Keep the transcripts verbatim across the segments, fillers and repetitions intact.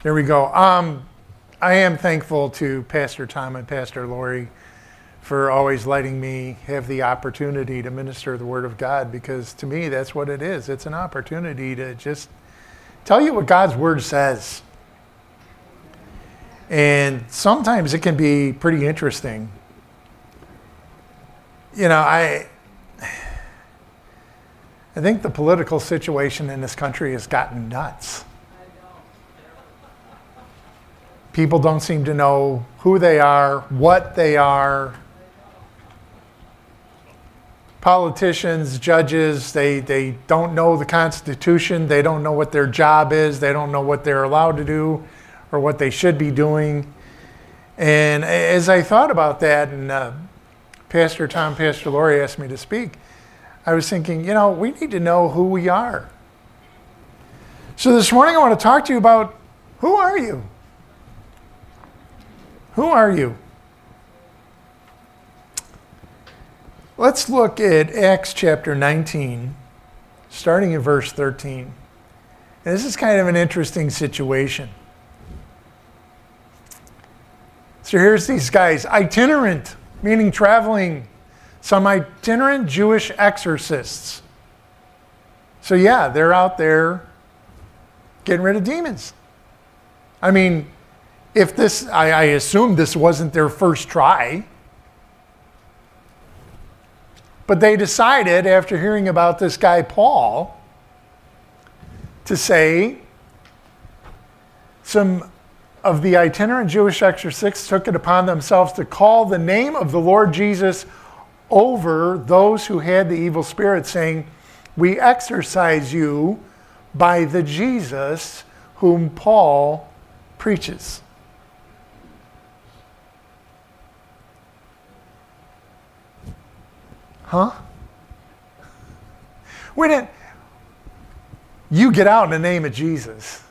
There we go. Um, I am thankful to Pastor Tom and Pastor Lori for always letting me have the opportunity to minister the Word of God, because to me, that's what it is. It's an opportunity to just tell you what God's Word says. And sometimes it can be pretty interesting. You know, I, I think the political situation in this country has gotten nuts. People don't seem to know who they are, what they are. Politicians, judges, they, they don't know the Constitution. They don't know what their job is. They don't know what they're allowed to do or what they should be doing. And as I thought about that, and uh, Pastor Tom, Pastor Lori asked me to speak, I was thinking, you know, we need to know who we are. So this morning I want to talk to you about, who are you? Who are you? Let's look at Acts chapter nineteen, starting in verse thirteen. And this is kind of an interesting situation. So here's these guys, itinerant, meaning traveling, some itinerant Jewish exorcists. So yeah, they're out there getting rid of demons. I mean, if this, I, I assume this wasn't their first try. But they decided, after hearing about this guy Paul, to say some of the itinerant Jewish exorcists took it upon themselves to call the name of the Lord Jesus over those who had the evil spirit, saying, "We exorcise you by the Jesus whom Paul preaches." Huh? We didn't. You get out in the name of Jesus.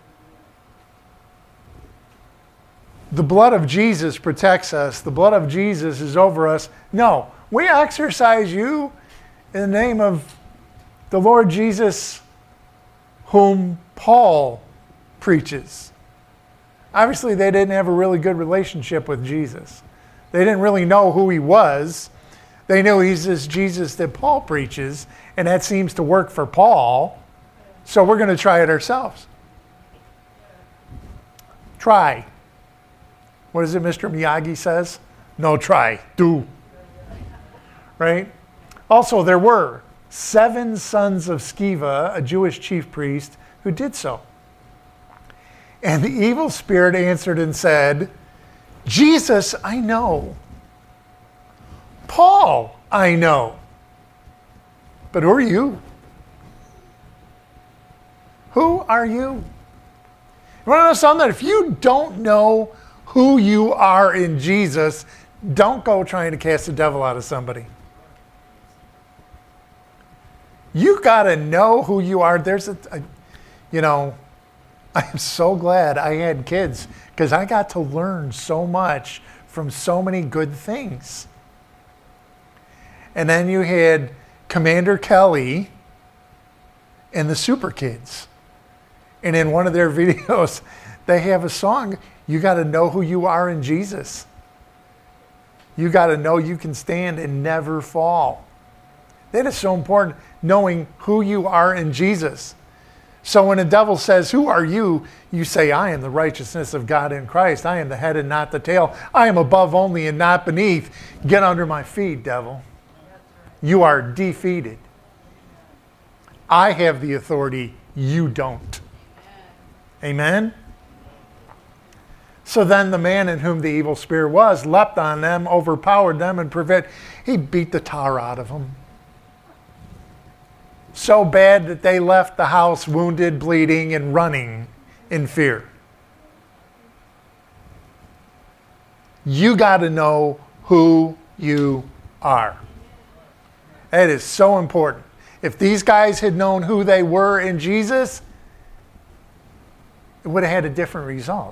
The blood of Jesus protects us. The blood of Jesus is over us. No, we exorcise you in the name of the Lord Jesus whom Paul preaches. Obviously, they didn't have a really good relationship with Jesus. They didn't really know who he was. They knew he's this Jesus that Paul preaches, and that seems to work for Paul, so we're going to try it ourselves. Try. What is it Mister Miyagi says? No, try. Do. Right? Also, there were seven sons of Sceva, a Jewish chief priest, who did so. And the evil spirit answered and said, "Jesus, I know. Paul, I know. But who are you? Who are you?" You want to know something? If you don't know who you are in Jesus, don't go trying to cast the devil out of somebody. You got to know who you are. There's a, a, you know, I am so glad I had kids, because I got to learn so much from so many good things. And then you had Commander Kelly and the Super Kids. And in one of their videos, they have a song, you got to know who you are in Jesus. You got to know you can stand and never fall. That is so important, knowing who you are in Jesus. So when the devil says, "Who are you?" you say, "I am the righteousness of God in Christ. I am the head and not the tail. I am above only and not beneath. Get under my feet, devil. You are defeated. I have the authority. You don't." Amen? So then the man in whom the evil spirit was leapt on them, overpowered them, and prevailed. He beat the tar out of them. So bad that they left the house wounded, bleeding, and running in fear. You got to know who you are. That is so important. If these guys had known who they were in Jesus, it would have had a different result.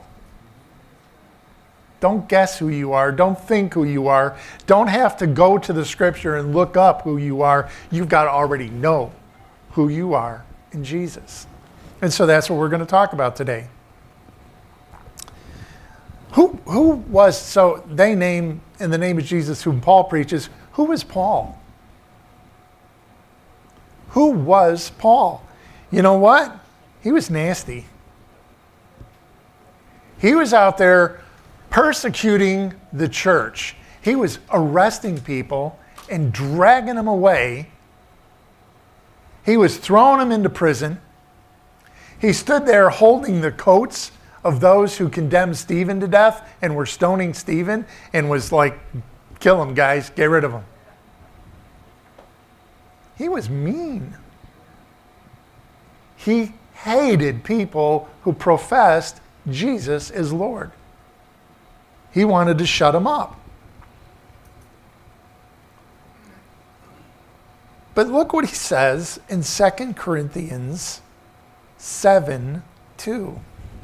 Don't guess who you are. Don't think who you are. Don't have to go to the scripture and look up who you are. You've got to already know who you are in Jesus. And so that's what we're going to talk about today. Who, who was, so they name, in the name of Jesus, whom Paul preaches, who was Paul? Who was Paul? You know what? He was nasty. He was out there persecuting the church. He was arresting people and dragging them away. He was throwing them into prison. He stood there holding the coats of those who condemned Stephen to death and were stoning Stephen and was like, kill him, guys, get rid of him. He was mean. He hated people who professed Jesus as Lord. He wanted to shut them up. But look what he says in Second Corinthians seven two.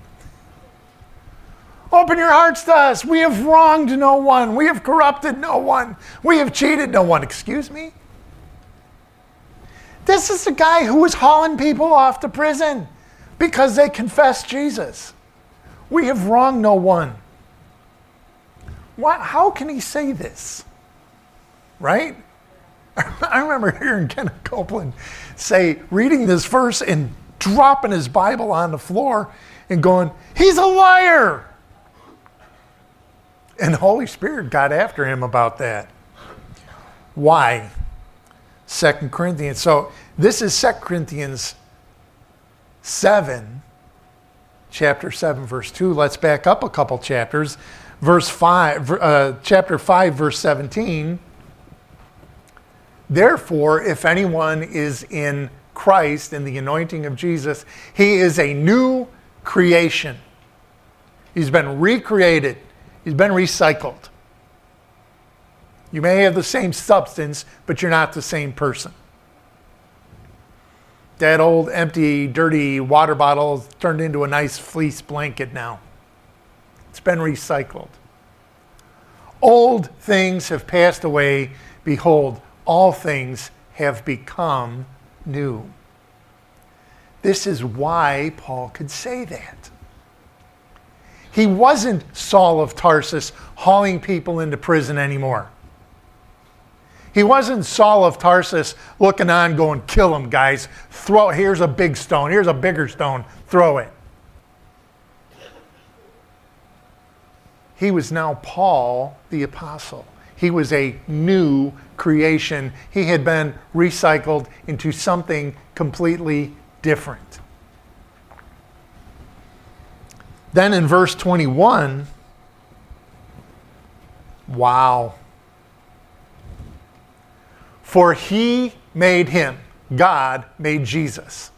Open your hearts to us. We have wronged no one. We have corrupted no one. We have cheated no one. Excuse me? This is the guy who was hauling people off to prison because they confessed Jesus. We have wronged no one. Why, how can he say this? Right? I remember hearing Kenneth Copeland say, reading this verse and dropping his Bible on the floor and going, he's a liar. And the Holy Spirit got after him about that. Why? Second Corinthians. So this is Second Corinthians seven, chapter seven, verse two. Let's back up a couple chapters. Verse five, uh, chapter five, verse seventeen. Therefore, if anyone is in Christ, in the anointing of Jesus, he is a new creation. He's been recreated. He's been recycled. You may have the same substance, but you're not the same person. That old, empty, dirty water bottle is turned into a nice fleece blanket now. It's been recycled. Old things have passed away. Behold, all things have become new. This is why Paul could say that. He wasn't Saul of Tarsus hauling people into prison anymore. He wasn't Saul of Tarsus looking on going, kill him, guys. Throw, here's a big stone. Here's a bigger stone. Throw it. He was now Paul the apostle. He was a new creation. He had been recycled into something completely different. Then in verse twenty-one, wow. For he made him, God made Jesus.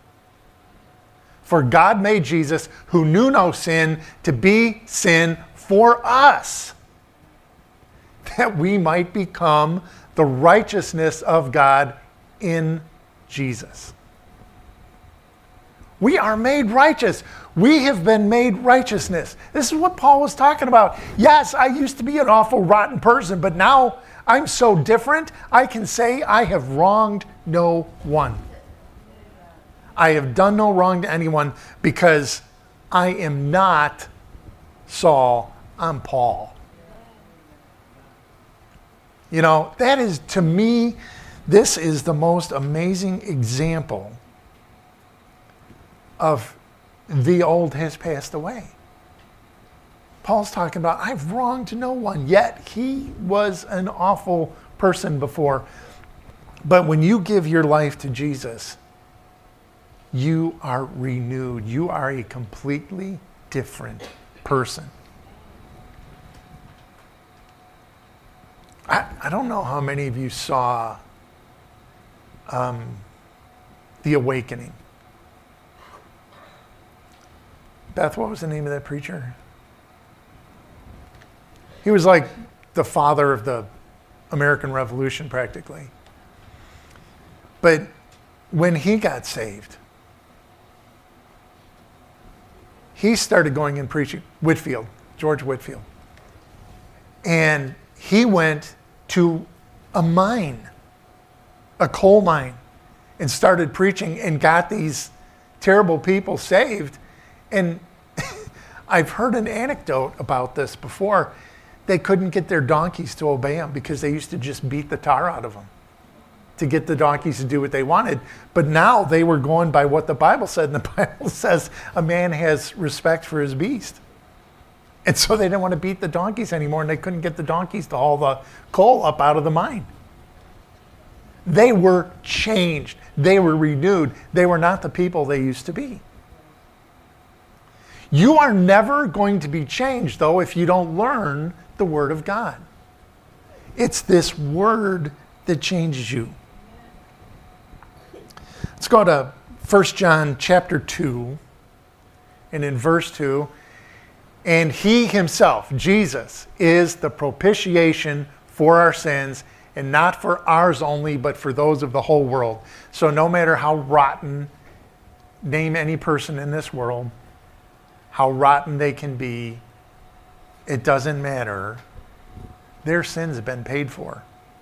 For God made Jesus, who knew no sin, to be sin for us, that we might become the righteousness of God in Jesus. We are made righteous. We have been made righteousness. This is what Paul was talking about. Yes, I used to be an awful, rotten person, but now I'm so different, I can say I have wronged no one. I have done no wrong to anyone because I am not Saul, I'm Paul. You know, that is, to me, this is the most amazing example of the old has passed away. Paul's talking about, I've wronged no one, yet he was an awful person before. But when you give your life to Jesus, you are renewed. You are a completely different person. I, I don't know how many of you saw um, The Awakening. Beth, what was the name of that preacher? He was like the father of the American Revolution, practically. But when he got saved, he started going and preaching. Whitefield, George Whitefield. And he went to a mine, a coal mine, and started preaching and got these terrible people saved. And I've heard an anecdote about this before. They couldn't get their donkeys to obey them because they used to just beat the tar out of them to get the donkeys to do what they wanted. But now they were going by what the Bible said, and the Bible says a man has respect for his beast. And so they didn't want to beat the donkeys anymore, and they couldn't get the donkeys to haul the coal up out of the mine. They were changed. They were renewed. They were not the people they used to be. You are never going to be changed, though, if you don't learn the Word of God. It's this Word that changes you. Let's go to First John chapter two, and in verse two, and he himself, Jesus, is the propitiation for our sins, and not for ours only, but for those of the whole world. So no matter how rotten, name any person in this world, how rotten they can be, it doesn't matter. Their sins have been paid for.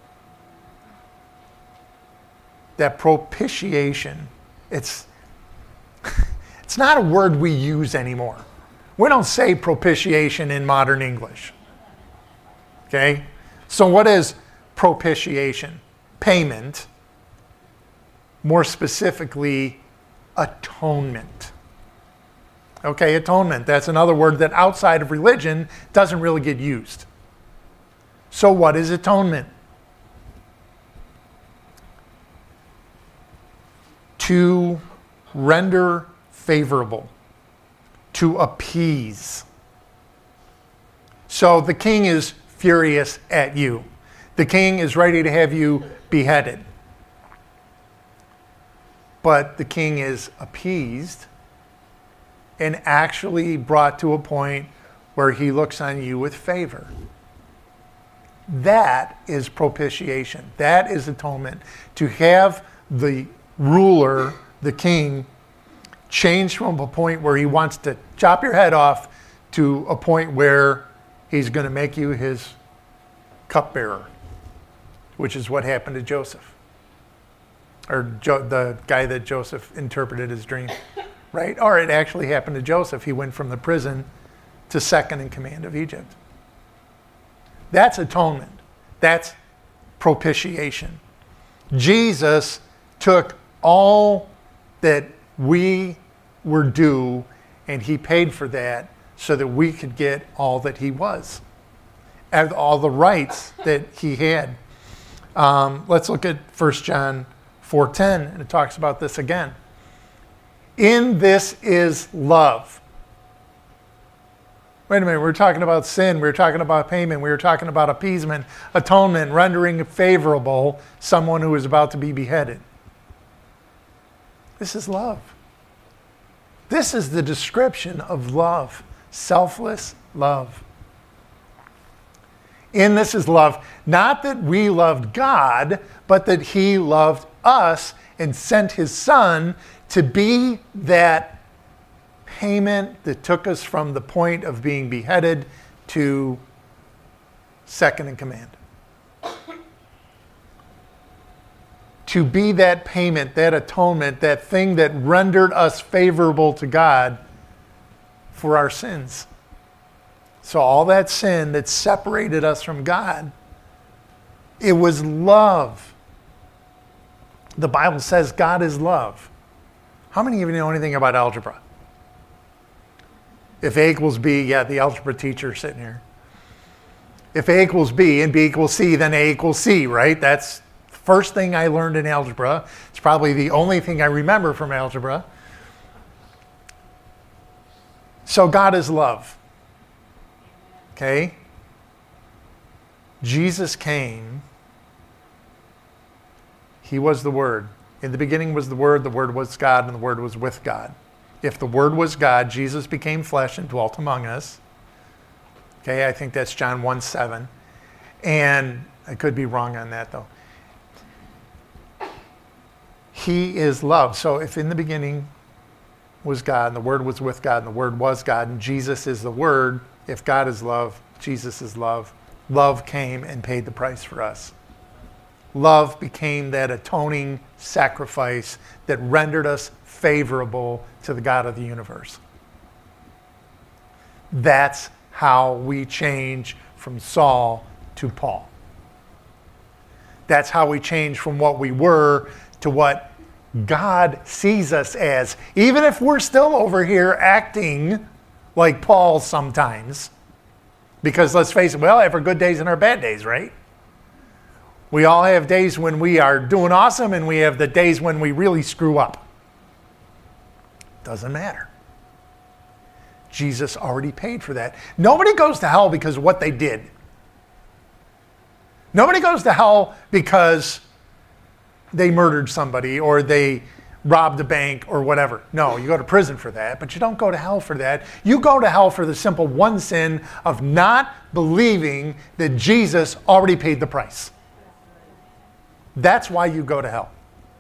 That propitiation, it's, it's not a word we use anymore. We don't say propitiation in modern English. Okay? So what is propitiation? Payment. More specifically, atonement. Okay, atonement. That's another word that outside of religion doesn't really get used. So what is atonement? To render favorable. To appease. So the king is furious at you. The king is ready to have you beheaded. But the king is appeased and actually brought to a point where he looks on you with favor. That is propitiation. That is atonement. To have the ruler, the king, change from a point where he wants to chop your head off to a point where he's going to make you his cupbearer, which is what happened to Joseph. Or jo- the guy that Joseph interpreted his dream. Right? Or it actually happened to Joseph. He went from the prison to second in command of Egypt. That's atonement. That's propitiation. Jesus took all that we were due, and he paid for that so that we could get all that he was, and all the rights that he had. Um, let's look at First John four ten, and it talks about this again. In this is love. Wait a minute, we were talking about sin, we were talking about payment, we were talking about appeasement, atonement, rendering favorable someone who is about to be beheaded. This is love. This is the description of love, selfless love. In this is love, not that we loved God, but that he loved us and sent his son to be that payment that took us from the point of being beheaded to second in command. To be that payment, that atonement, that thing that rendered us favorable to God for our sins. So all that sin that separated us from God, it was love. The Bible says God is love. How many of you know anything about algebra? If A equals B, yeah, the algebra teacher sitting here. If A equals B and B equals C, then A equals C, right? That's the first thing I learned in algebra. It's probably the only thing I remember from algebra. So God is love. Okay? Jesus came. He was the Word. In the beginning was the Word, the Word was God, and the Word was with God. If the Word was God, Jesus became flesh and dwelt among us. Okay, I think that's John one seven. And I could be wrong on that, though. He is love. So if in the beginning was God, and the Word was with God, and the Word was God, and Jesus is the Word, if God is love, Jesus is love. Love came and paid the price for us. Love became that atoning sacrifice that rendered us favorable to the God of the universe. That's how we change from Saul to Paul. That's how we change from what we were to what God sees us as. Even if we're still over here acting like Paul sometimes. Because let's face it, we all have our good days and our bad days, right? We all have days when we are doing awesome, and we have the days when we really screw up. Doesn't matter. Jesus already paid for that. Nobody goes to hell because of what they did. Nobody goes to hell because they murdered somebody or they robbed a bank or whatever. No, you go to prison for that, but you don't go to hell for that. You go to hell for the simple one sin of not believing that Jesus already paid the price. That's why you go to hell.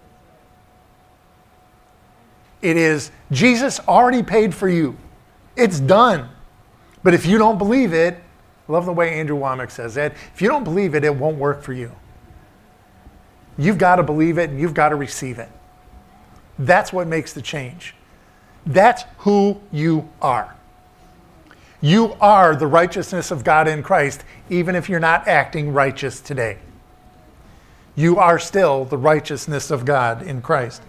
It is, Jesus already paid for you. It's done. But if you don't believe it, I love the way Andrew Womack says that, if you don't believe it, it won't work for you. You've got to believe it and you've got to receive it. That's what makes the change. That's who you are. You are the righteousness of God in Christ, even if you're not acting righteous today. You are still the righteousness of God in Christ.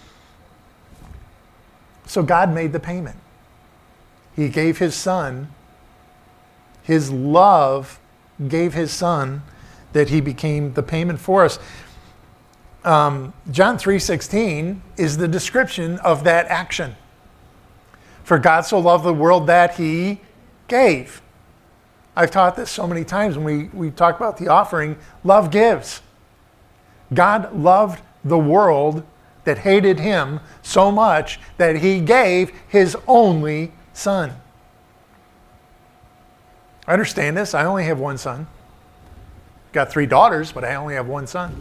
So God made the payment. He gave his son. His love gave his son that he became the payment for us. Um, John three sixteen is the description of that action. For God so loved the world that he gave. I've taught this so many times when we, we talk about the offering. Love gives. God loved the world that hated him so much that he gave his only son. I understand this. I only have one son. Got three daughters, but I only have one son.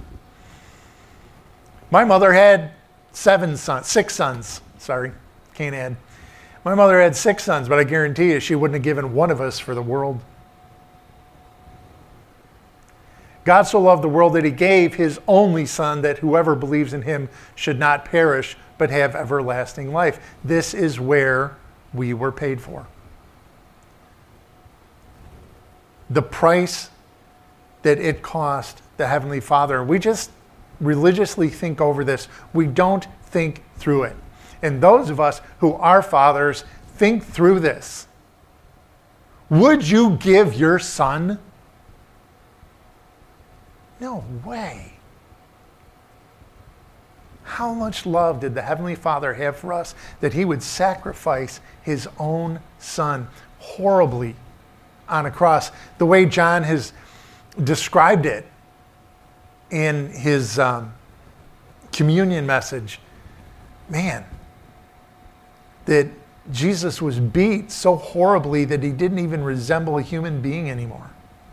My mother had seven sons, six sons. Sorry, can't add. My mother had six sons, but I guarantee you she wouldn't have given one of us for the world. God so loved the world that he gave his only son, that whoever believes in him should not perish, but have everlasting life. This is where we were paid for. The price that it cost the Heavenly Father. We just religiously think over this. We don't think through it. And those of us who are fathers, think through this. Would you give your son? No way. How much love did the Heavenly Father have for us that he would sacrifice his own son horribly on a cross? The way John has described it in his um, communion message, man, that Jesus was beat so horribly that he didn't even resemble a human being anymore.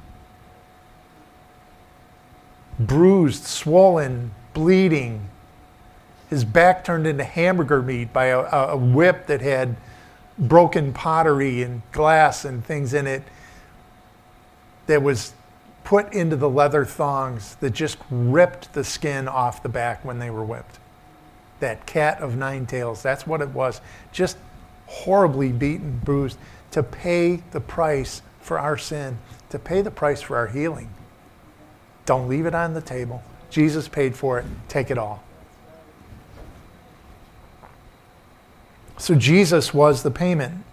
Bruised, swollen, bleeding, his back turned into hamburger meat by a, a whip that had broken pottery and glass and things in it that was put into the leather thongs that just ripped the skin off the back when they were whipped. That cat of nine tails, that's what it was. Just horribly beaten, bruised, to pay the price for our sin, to pay the price for our healing. Don't leave it on the table. Jesus paid for it. Take it all. So Jesus was the payment.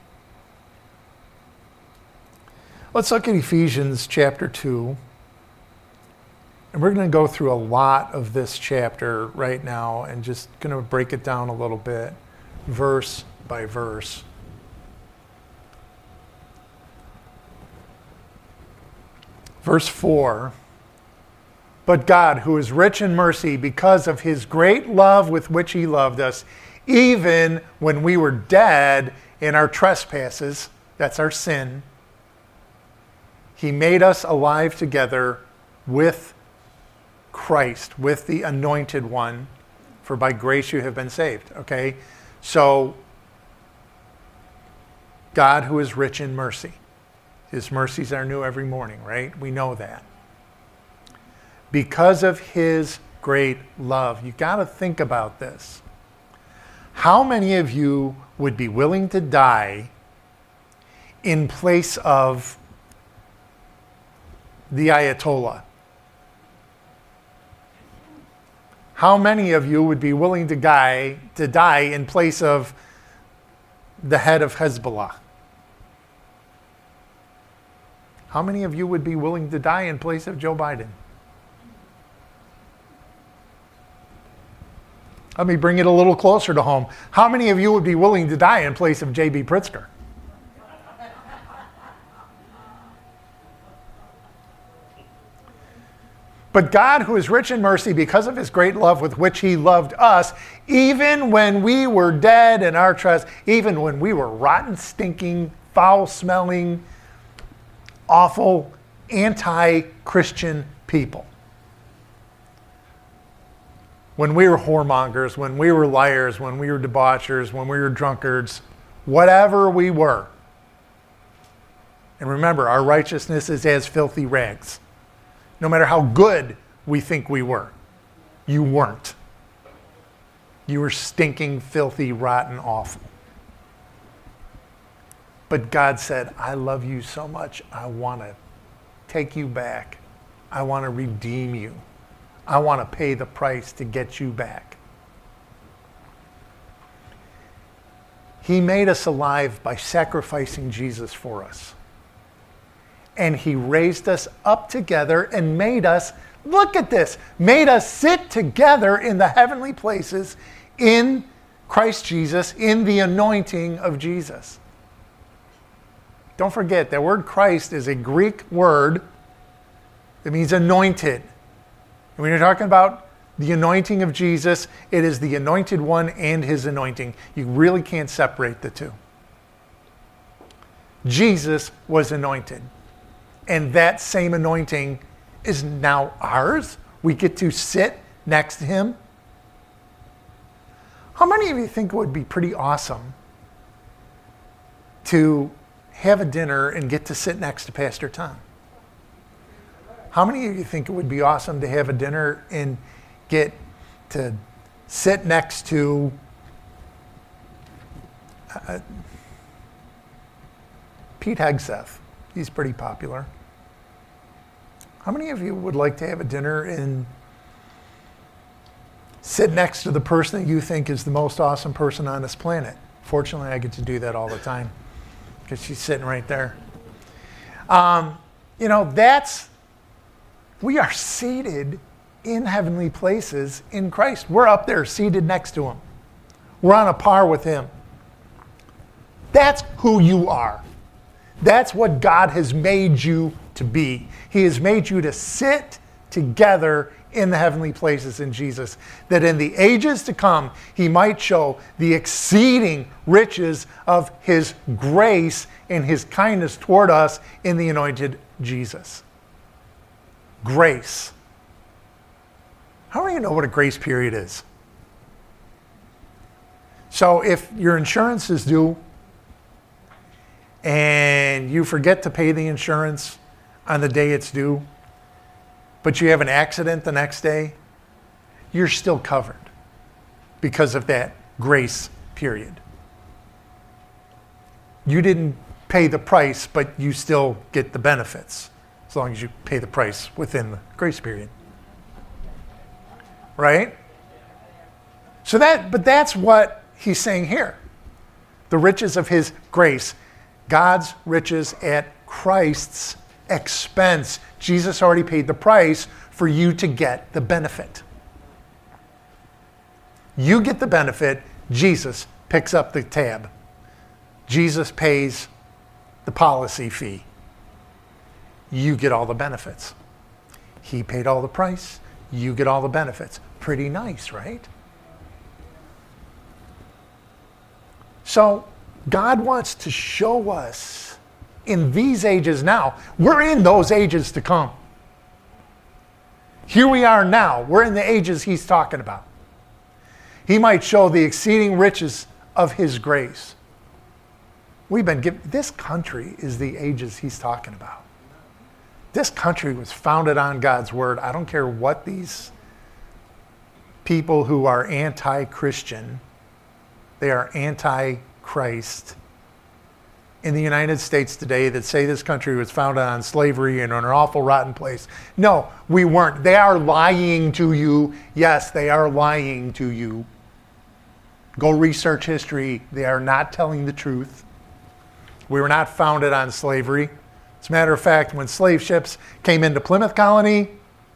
Let's look at Ephesians chapter two. And we're going to go through a lot of this chapter right now and just going to break it down a little bit, verse by verse. Verse four. But God, who is rich in mercy, because of his great love with which he loved us, even when we were dead in our trespasses, that's our sin, he made us alive together with Christ, with the Anointed One, for by grace you have been saved. Okay? So, God who is rich in mercy. His mercies are new every morning, right? We know that. Because of his great love. You got to think about this. How many of you would be willing to die in place of the Ayatollah? How many of you would be willing to die, to die in place of the head of Hezbollah? How many of you would be willing to die in place of Joe Biden? Let me bring it a little closer to home. How many of you would be willing to die in place of J B. Pritzker? But God, who is rich in mercy because of his great love with which he loved us, even when we were dead in our trespasses, even when we were rotten, stinking, foul-smelling, awful, anti-Christian people. When we were whoremongers, when we were liars, when we were debauchers, when we were drunkards, whatever we were. And remember, our righteousness is as filthy rags. No matter how good we think we were, you weren't. You were stinking, filthy, rotten, awful. But God said, I love you so much, I want to take you back. I want to redeem you. I want to pay the price to get you back. He made us alive by sacrificing Jesus for us. And he raised us up together and made us, look at this, made us sit together in the heavenly places in Christ Jesus, in the anointing of Jesus. Don't forget, that word Christ is a Greek word that means anointed. And when you're talking about the anointing of Jesus, it is the anointed one and his anointing. You really can't separate the two. Jesus was anointed. And that same anointing is now ours. We get to sit next to him. How many of you think it would be pretty awesome to have a dinner and get to sit next to Pastor Tom? How many of you think it would be awesome to have a dinner and get to sit next to uh, Pete Hegseth? He's pretty popular. How many of you would like to have a dinner and sit next to the person that you think is the most awesome person on this planet? Fortunately, I get to do that all the time because she's sitting right there. Um, you know, that's, we are seated in heavenly places in Christ. We're up there seated next to him. We're on a par with him. That's who you are. That's what God has made you to be. He has made you to sit together in the heavenly places in Jesus, that in the ages to come, he might show the exceeding riches of his grace and his kindness toward us in the anointed Jesus. Grace. How do you know what a grace period is? So if your insurance is due and you forget to pay the insurance on the day it's due, but you have an accident the next day, you're still covered because of that grace period. You didn't pay the price, but you still get the benefits as long as you pay the price within the grace period. Right? So that, but that's what he's saying here. The riches of his grace. God's riches at Christ's expense. Jesus already paid the price for you to get the benefit. You get the benefit, Jesus picks up the tab. Jesus pays the policy fee. You get all the benefits. He paid all the price, you get all the benefits. Pretty nice, right? So God wants to show us in these ages now. We're in those ages to come. Here we are now. We're in the ages he's talking about. He might show the exceeding riches of his grace. We've been given, this country is the ages he's talking about. This country was founded on God's word. I don't care what these people who are anti-Christian, they are anti-Christ. in the United States today that say this country was founded on slavery and an awful rotten place. No, we weren't. They are lying to you. Yes, they are lying to you. Go research history. They are not telling the truth. We were not founded on slavery. As a matter of fact, when slave ships came into Plymouth Colony,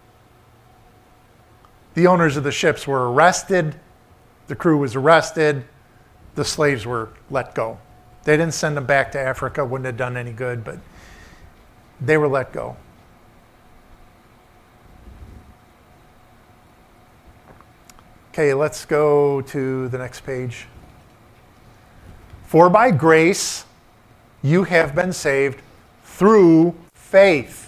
the owners of the ships were arrested. The crew was arrested. The slaves were let go. They didn't send them back to Africa. Wouldn't have done any good, but they were let go. Okay, let's go to the next page. For by grace you have been saved through faith.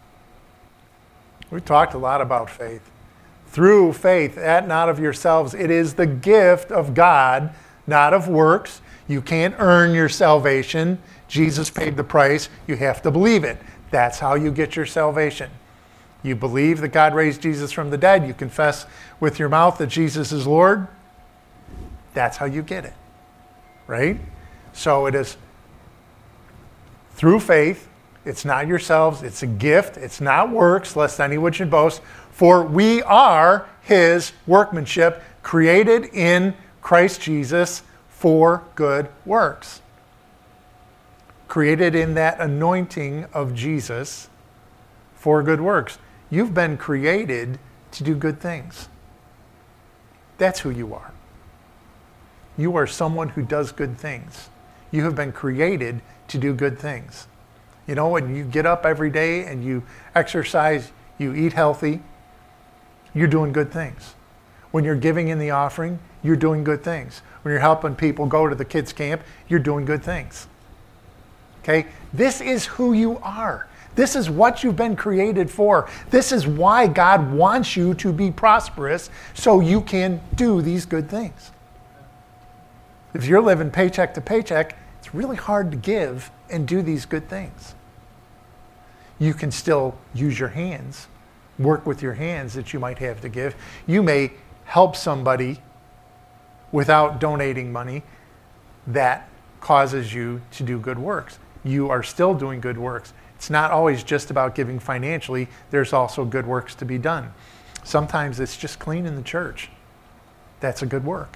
We talked a lot about faith. Through faith, that not of yourselves. It is the gift of God, not of works. You can't earn your salvation. Jesus paid the price. You have to believe it. That's how you get your salvation. You believe that God raised Jesus from the dead. You confess with your mouth that Jesus is Lord. That's how you get it. Right? So it is through faith. It's not yourselves. It's a gift. It's not works, lest anyone should boast. For we are his workmanship, created in Christ Jesus for good works. Created in that anointing of Jesus for good works. You've been created to do good things. That's who you are. You are someone who does good things. You have been created to do good things. You know, when you get up every day and you exercise, you eat healthy, you're doing good things. When you're giving in the offering, you're doing good things. When you're helping people go to the kids' camp, you're doing good things. Okay? This is who you are. This is what you've been created for. This is why God wants you to be prosperous, so you can do these good things. If you're living paycheck to paycheck, it's really hard to give and do these good things. You can still use your hands, work with your hands that you might have to give. You may help somebody without donating money. That causes you to do good works. You are still doing good works. It's not always just about giving financially. There's also good works to be done. Sometimes it's just cleaning the church. That's a good work.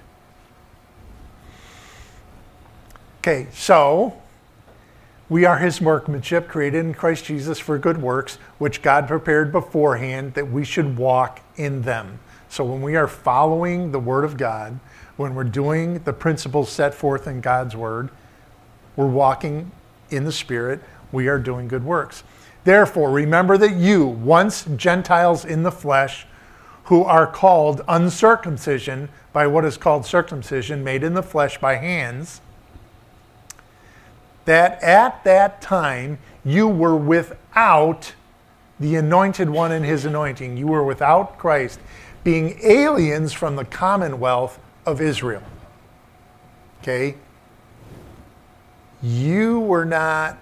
Okay, so we are his workmanship, created in Christ Jesus for good works, which God prepared beforehand that we should walk in them. So when we are following the Word of God, when we're doing the principles set forth in God's Word, we're walking in the Spirit, we are doing good works. Therefore, remember that you, once Gentiles in the flesh, who are called uncircumcision by what is called circumcision, made in the flesh by hands, that at that time you were without the Anointed One and his anointing. You were without Christ, being aliens from the commonwealth of Israel. Okay? You were not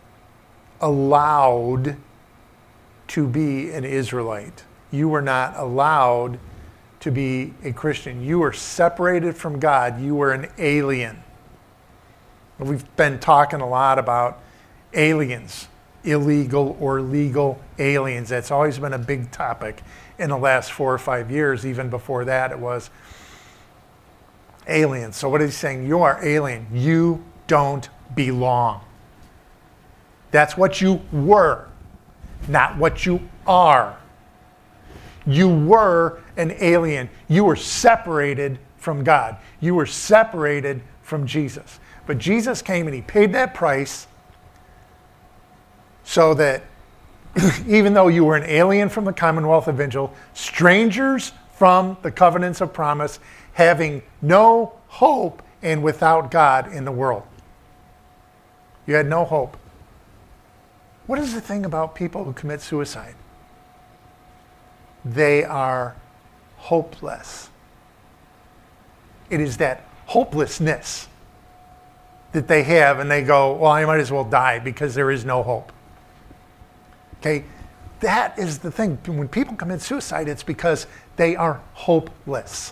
allowed to be an Israelite. You were not allowed to be a Christian. You were separated from God. You were an alien. We've been talking a lot about aliens, illegal or legal aliens. That's always been a big topic in the last four or five years. Even before that, it was aliens. So what is he saying? You are alien. You don't belong. That's what you were, not what you are. You were an alien. You were separated from God. You were separated from Jesus. But Jesus came and he paid that price so that even though you were an alien from the commonwealth of Israel, strangers from the covenants of promise, having no hope and without God in the world. You had no hope. What is the thing about people who commit suicide? They are hopeless. It is that hopelessness that they have, and they go, well, I might as well die because there is no hope. Okay? That is the thing. When people commit suicide, it's because they are hopeless.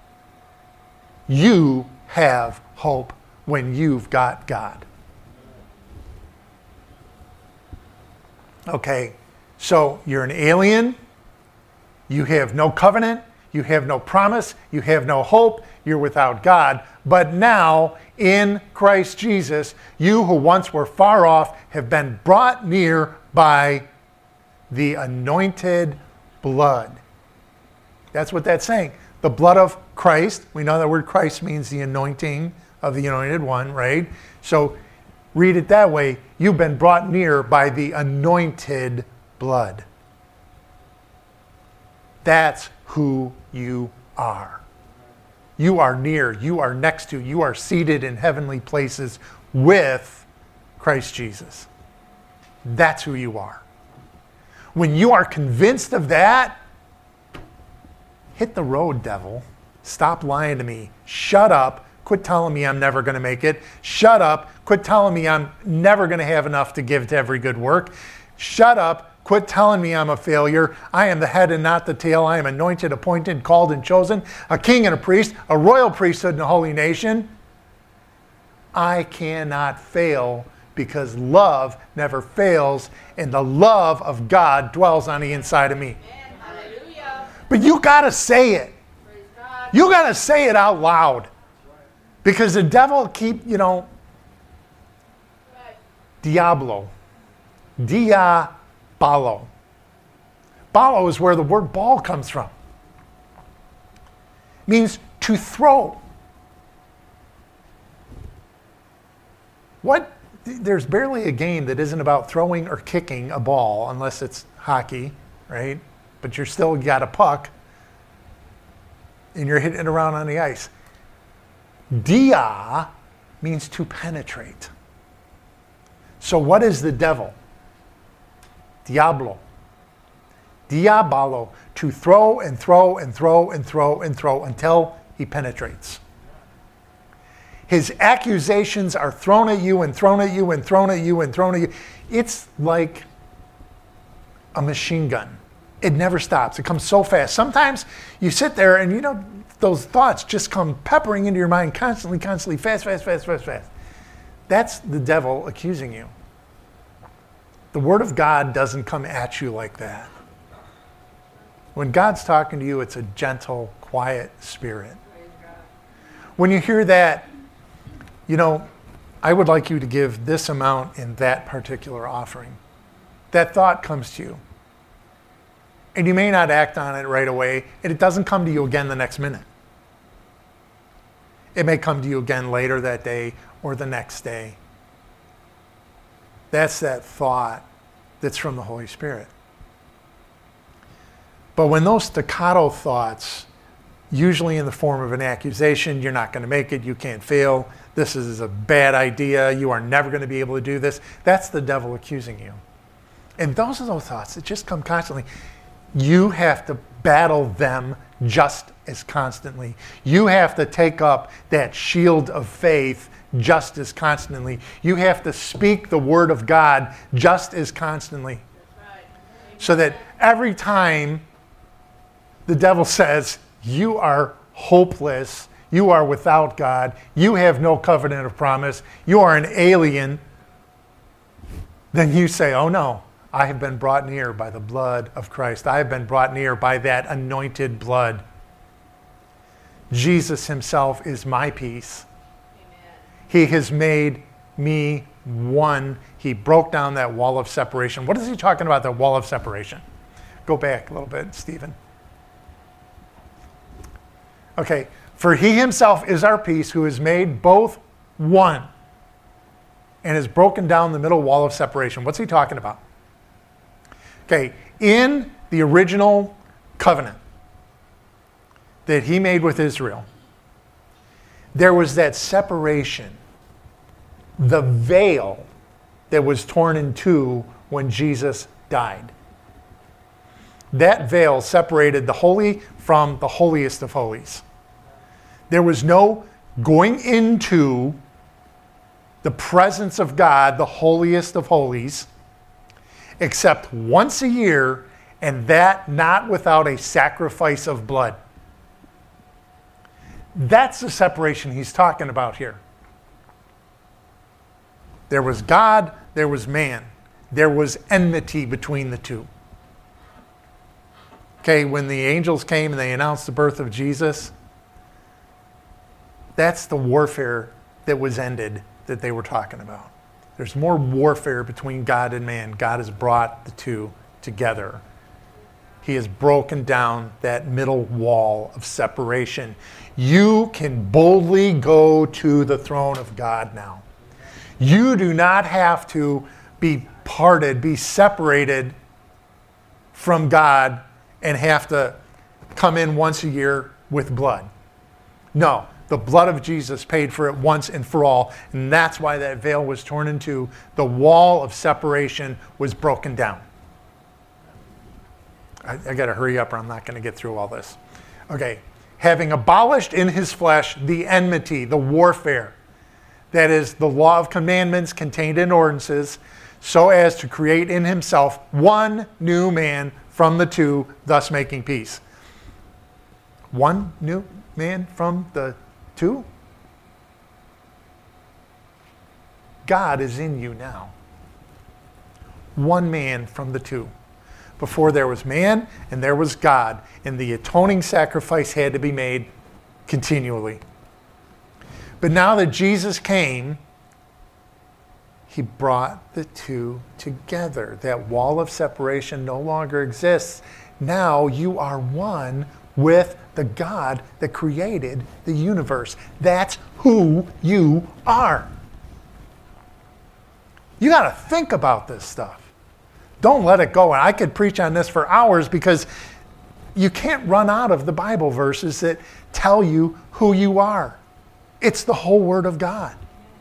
You have hope when you've got God. Okay, so you're an alien. You have no covenant. You have no promise. You have no hope. You're without God. But now, in Christ Jesus, you who once were far off have been brought near by the anointed blood. That's what that's saying. The blood of Christ. We know that word Christ means the anointing of the anointed one, right? So read it that way. You've been brought near by the anointed blood. That's who you are. You are near. You are next to. You are seated in heavenly places with Christ Jesus. That's who you are. When you are convinced of that, hit the road, devil. Stop lying to me. Shut up. Quit telling me I'm never going to make it. Shut up. Quit telling me I'm never going to have enough to give to every good work. Shut up. Quit telling me I'm a failure. I am the head and not the tail. I am anointed, appointed, called, and chosen, a king and a priest, a royal priesthood and a holy nation. I cannot fail because love never fails, and the love of God dwells on the inside of me. Hallelujah. But you got to say it. You got to say it out loud. Because the devil keep, you know, Diablo. Dia. Balo. Balo is where the word ball comes from. It means to throw. What? There's barely a game that isn't about throwing or kicking a ball, unless it's hockey, right? But you're still got a puck, and you're hitting it around on the ice. Dia means to penetrate. So what is the devil? Diablo. Diabolo. To throw and throw and throw and throw and throw until he penetrates. His accusations are thrown at you and thrown at you and thrown at you and thrown at you. It's like a machine gun. It never stops. It comes so fast. Sometimes you sit there and you know those thoughts just come peppering into your mind constantly, constantly, fast, fast, fast, fast, fast. That's the devil accusing you. The Word of God doesn't come at you like that. When God's talking to you, it's a gentle, quiet spirit. When you hear that, you know, I would like you to give this amount in that particular offering. That thought comes to you. And you may not act on it right away, and it doesn't come to you again the next minute. It may come to you again later that day or the next day. That's that thought that's from the Holy Spirit. But when those staccato thoughts, usually in the form of an accusation, you're not going to make it, you can't fail, this is a bad idea, you are never going to be able to do this, that's the devil accusing you. And those are those thoughts that just come constantly. You have to battle them just as constantly. You have to take up that shield of faith just as constantly. You have to speak the word of God just as constantly. That's right. So that every time the devil says, you are hopeless, you are without God, you have no covenant of promise, you are an alien, then you say, oh no, I have been brought near by the blood of Christ. I have been brought near by that anointed blood. Jesus himself is my peace. He has made me one. He broke down that wall of separation. What is he talking about, that wall of separation? Go back a little bit, Stephen. Okay, for he himself is our peace, who has made both one and has broken down the middle wall of separation. What's he talking about? Okay, in the original covenant that he made with Israel, there was that separation, the veil that was torn in two when Jesus died. That veil separated the holy from the holiest of holies. There was no going into the presence of God, the holiest of holies, except once a year, and that not without a sacrifice of blood. That's the separation he's talking about here. There was God, there was man. there was enmity between the two. Okay, when the angels came and they announced the birth of Jesus, that's the warfare that was ended that they were talking about. There's more warfare between God and man. God has brought the two together. He has broken down that middle wall of separation. You can boldly go to the throne of God now. You do not have to be parted, be separated from God and have to come in once a year with blood. No, the blood of Jesus paid for it once and for all, and that's why that veil was torn in two. The wall of separation was broken down. I, I got to hurry up or I'm not going to get through all this. Okay, having abolished in his flesh the enmity, the warfare, that is the law of commandments contained in ordinances, so as to create in himself one new man from the two, thus making peace. One new man from the two? God is in you now. One man from the two. Before there was man and there was God, and the atoning sacrifice had to be made continually. But now that Jesus came, he brought the two together. That wall of separation no longer exists. Now you are one with the God that created the universe. That's who you are. You got to think about this stuff. Don't let it go. And I could preach on this for hours because you can't run out of the Bible verses that tell you who you are. It's the whole Word of God.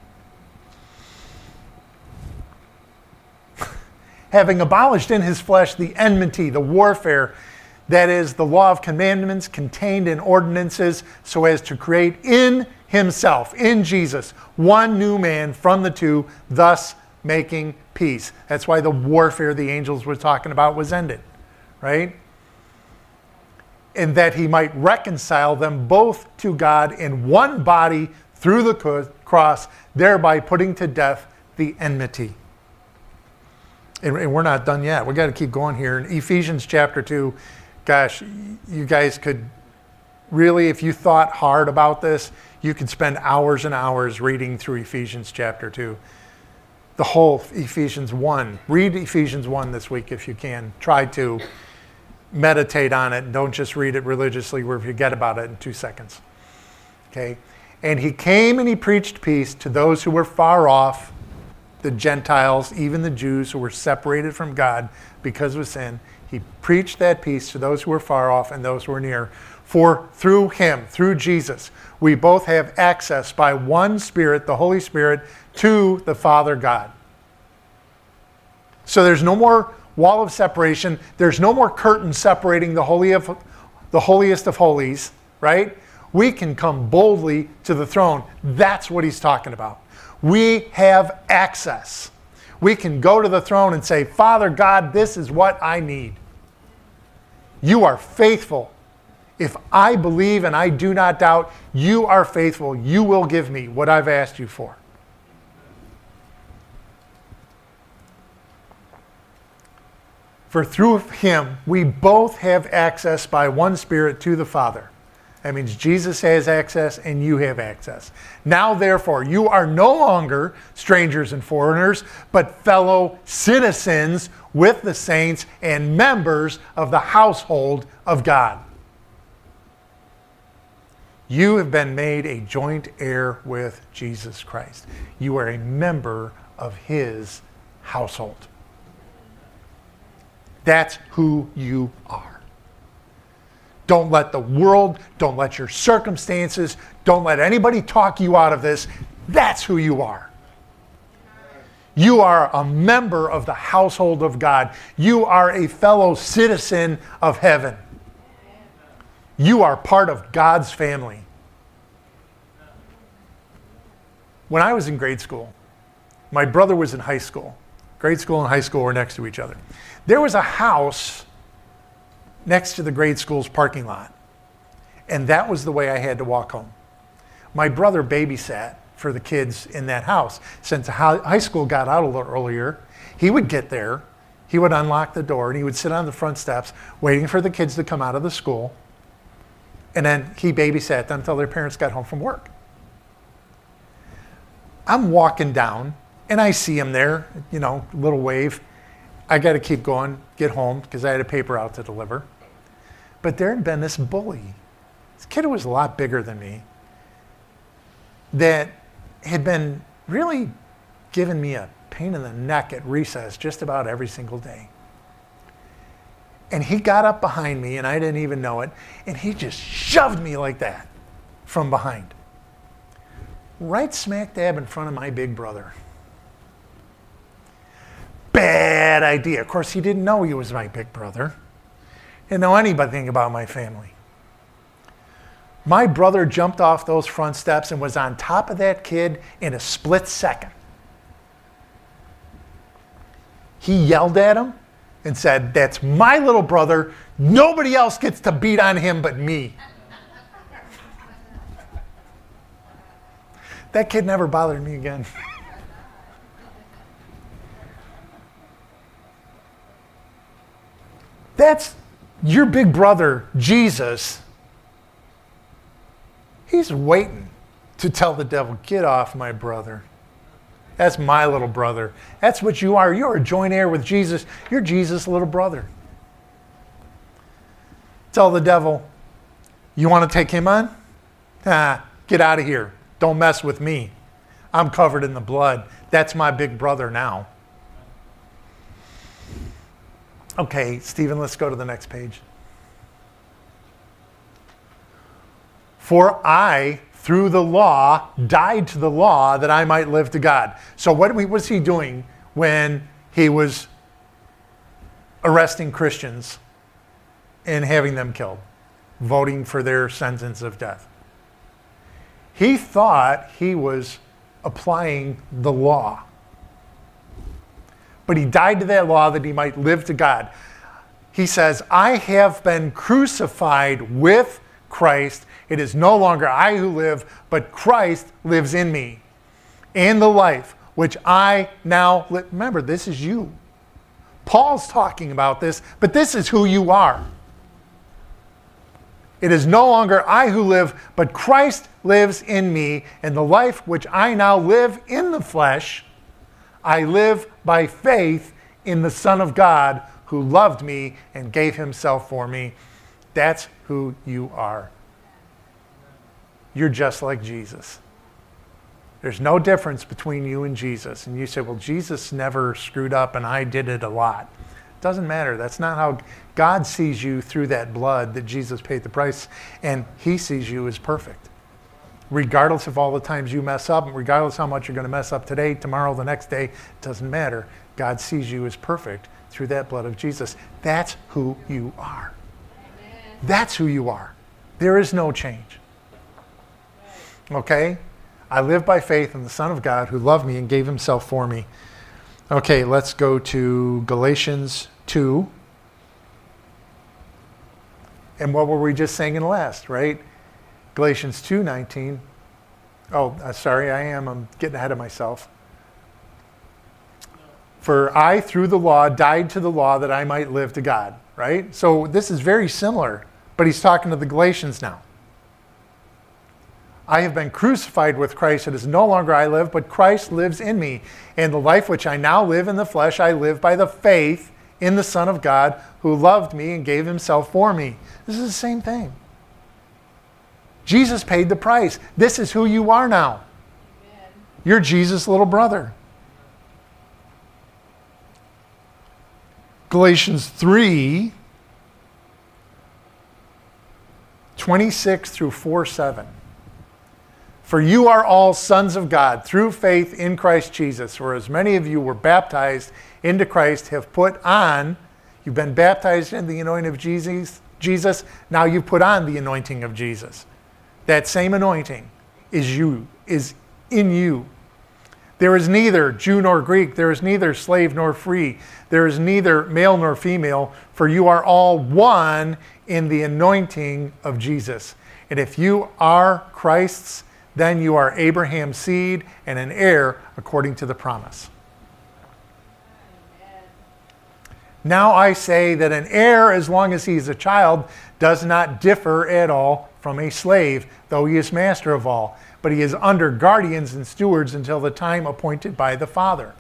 Having abolished in his flesh the enmity, the warfare, that is the law of commandments contained in ordinances, so as to create in himself, in Jesus, one new man from the two, thus making peace. That's why the warfare the angels were talking about was ended, right? And that he might reconcile them both to God in one body through the cross, thereby putting to death the enmity. And, and we're not done yet. We've got to keep going here. In Ephesians chapter two, gosh, you guys could really, if you thought hard about this, you could spend hours and hours reading through Ephesians chapter two. The whole Ephesians one. Read Ephesians one this week if you can. Try to meditate on it. Don't just read it religiously where you forget about it in two seconds. Okay? And he came and he preached peace to those who were far off, the Gentiles, even the Jews who were separated from God because of sin. He preached that peace to those who were far off and those who were near. For through him, through Jesus, we both have access by one Spirit, the Holy Spirit, to the Father God. So there's no more wall of separation. There's no more curtain separating the holy of the holiest of holies, right? We can come boldly to the throne. That's what he's talking about. We have access. We can go to the throne and say, Father God, this is what I need. You are faithful. If I believe and I do not doubt, you are faithful. You will give me what I've asked you for. For through him, we both have access by one Spirit to the Father. That means Jesus has access and you have access. Now, therefore, you are no longer strangers and foreigners, but fellow citizens with the saints and members of the household of God. You have been made a joint heir with Jesus Christ. You are a member of his household. That's who you are. Don't let the world, don't let your circumstances, don't let anybody talk you out of this. That's who you are. You are a member of the household of God. You are a fellow citizen of heaven. You are part of God's family. When I was in grade school, my brother was in high school. Grade school and high school were next to each other. There was a house next to the grade school's parking lot. And that was the way I had to walk home. My brother babysat for the kids in that house. Since high school got out a little earlier, he would get there, he would unlock the door, and he would sit on the front steps waiting for the kids to come out of the school. And then he babysat them until their parents got home from work. I'm walking down, and I see him there, you know, little wave. I got to keep going, get home, because I had a paper out to deliver. But there had been this bully. This kid who was a lot bigger than me that had been really giving me a pain in the neck at recess just about every single day. And he got up behind me, and I didn't even know it, and he just shoved me like that from behind. Right smack dab in front of my big brother. Bad idea. Of course, he didn't know he was my big brother. He didn't know anything about my family. My brother jumped off those front steps and was on top of that kid in a split second. He yelled at him and said, "That's my little brother. Nobody else gets to beat on him but me." That kid never bothered me again. That's your big brother, Jesus. He's waiting to tell the devil, "Get off my brother. That's my little brother." That's what you are. You're a joint heir with Jesus. You're Jesus' little brother. Tell the devil, "You want to take him on? Ah, get out of here. Don't mess with me. I'm covered in the blood. That's my big brother now." Okay, Stephen, let's go to the next page. For I, through the law, died to the law that I might live to God. So what was he doing when he was arresting Christians and having them killed, voting for their sentence of death? He thought he was applying the law. But he died to that law that he might live to God. He says, "I have been crucified with Christ. It is no longer I who live, but Christ lives in me. And the life which I now live." Remember, this is you. Paul's talking about this, but this is who you are. "It is no longer I who live, but Christ lives in me. And the life which I now live in the flesh, I live by faith in the Son of God who loved me and gave himself for me." That's who you are. You're just like Jesus. There's no difference between you and Jesus. And you say, "Well, Jesus never screwed up and I did it a lot." It doesn't matter. That's not how God sees you, through that blood that Jesus paid the price. And he sees you as perfect. Regardless of all the times you mess up, regardless how much you're going to mess up today, tomorrow, the next day, it doesn't matter. God sees you as perfect through that blood of Jesus. That's who you are. Amen. That's who you are. There is no change. Okay? I live by faith in the Son of God who loved me and gave himself for me. Okay, let's go to Galatians two. And what were we just saying in the last, right? Galatians two nineteen. Oh, uh, sorry, I am. I'm getting ahead of myself. "For I, through the law, died to the law that I might live to God." Right? So this is very similar, but he's talking to the Galatians now. "I have been crucified with Christ. It is no longer I live, but Christ lives in me. And the life which I now live in the flesh, I live by the faith in the Son of God who loved me and gave himself for me." This is the same thing. Jesus paid the price. This is who you are now. Amen. You're Jesus' little brother. Galatians three, twenty-six through four seven. "For you are all sons of God through faith in Christ Jesus. For as many of you were baptized into Christ have put on," you've been baptized in the anointing of Jesus, Jesus, now you put on the anointing of Jesus. That same anointing is you, is in you. "There is neither Jew nor Greek, there is neither slave nor free, there is neither male nor female, for you are all one in the anointing of Jesus." And if you are Christ's, then you are Abraham's seed and an heir according to the promise. Now I say that an heir, as long as he is a child, does not differ at all from a slave, though he is master of all. But he is under guardians and stewards until the time appointed by the Father.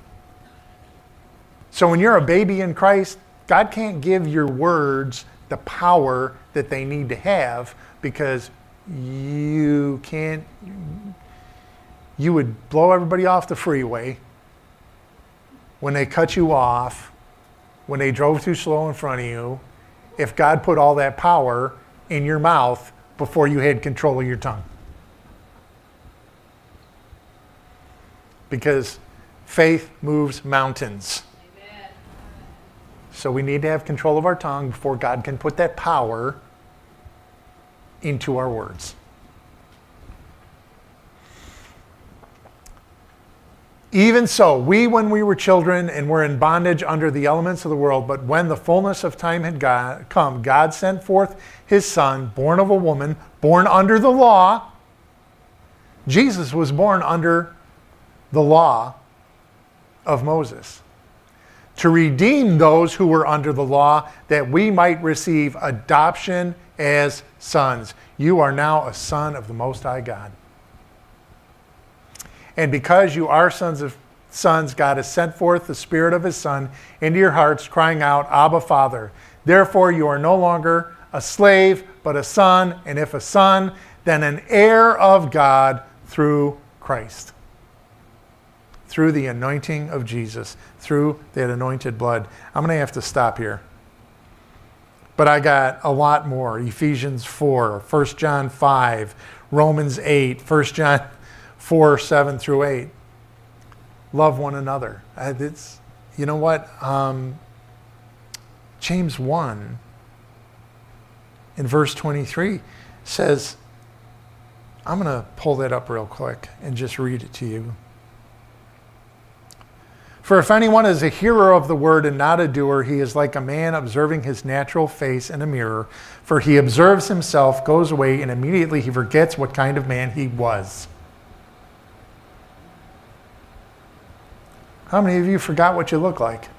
So when you're a baby in Christ, God can't give your words the power that they need to have, because you can't, you would blow everybody off the freeway when they cut you off, when they drove too slow in front of you, if God put all that power in your mouth before you had control of your tongue. Because faith moves mountains. Amen. So we need to have control of our tongue before God can put that power into our words. Even so, we, when we were children and were in bondage under the elements of the world, but when the fullness of time had God, come, God sent forth his Son, born of a woman, born under the law. Jesus was born under the law of Moses, to redeem those who were under the law, that we might receive adoption as sons. You are now a son of the Most High God. And because you are sons of sons, God has sent forth the Spirit of his Son into your hearts, crying out, Abba, Father. Therefore you are no longer a slave, but a son, and if a son, then an heir of God through Christ. Through the anointing of Jesus, through that anointed blood. I'm going to have to stop here. But I got a lot more. Ephesians four, First John five, Romans eight, First John four, seven through eight. Love one another. It's, you know what? Um, James one, in verse twenty-three, says, I'm going to pull that up real quick and just read it to you. For if anyone is a hearer of the word and not a doer, he is like a man observing his natural face in a mirror. For he observes himself, goes away, and immediately he forgets what kind of man he was. How many of you forgot what you look like?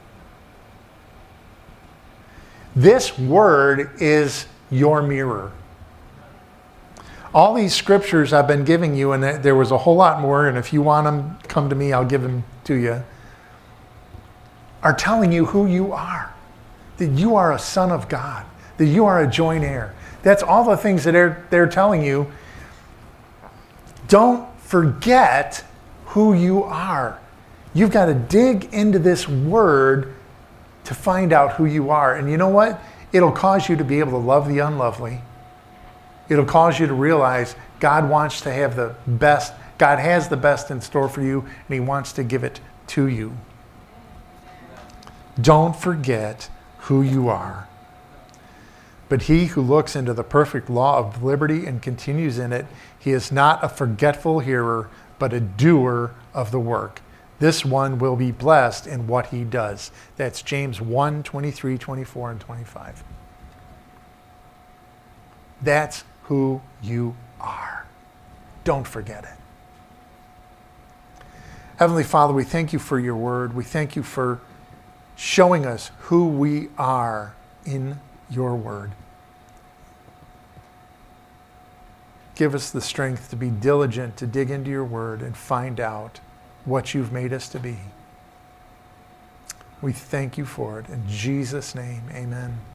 This word is your mirror. All these scriptures I've been giving you, and there was a whole lot more, and if you want them, come to me, I'll give them to you, are telling you who you are. That you are a son of God. That you are a joint heir. That's all the things that they're, they're telling you. Don't forget who you are. You've got to dig into this word to find out who you are. And you know what? It'll cause you to be able to love the unlovely. It'll cause you to realize God wants to have the best. God has the best in store for you, and he wants to give it to you. Don't forget who you are. But he who looks into the perfect law of liberty and continues in it, he is not a forgetful hearer, but a doer of the work. This one will be blessed in what he does. That's James one, twenty-three, twenty-four, and twenty-five. That's who you are. Don't forget it. Heavenly Father, we thank you for your word. We thank you for showing us who we are in your word. Give us the strength to be diligent, to dig into your word and find out what you've made us to be. We thank you for it. In Jesus' name, amen.